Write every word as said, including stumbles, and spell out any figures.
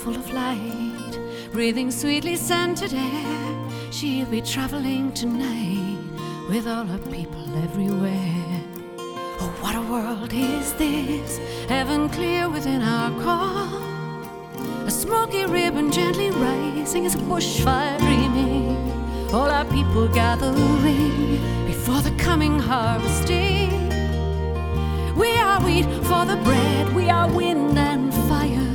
full of light, breathing sweetly scented air. She'll be traveling tonight with all her people everywhere. Oh, what a world is this, heaven clear within our call. A smoky ribbon gently rising as a bushfire dreaming. All our people gathering before the coming harvesting. We are wheat for the bread, we are wind and fire.